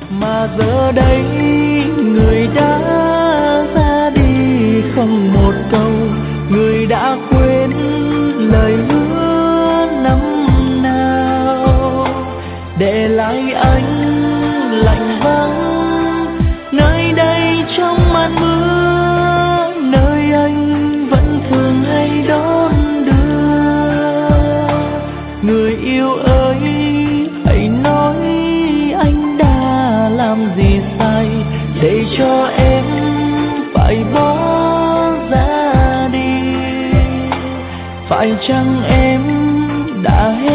mà giờ đây người đã ra đi không một câu, người đã quên lời hứa năm nào, để lại anh lạnh vắng nơi đây trong màn mưa, nơi anh vẫn thường hay đón đưa. Người yêu ơi, hãy nói anh đã làm gì sai để cho em phải bỏ ra đi. Phải chăng em đã hết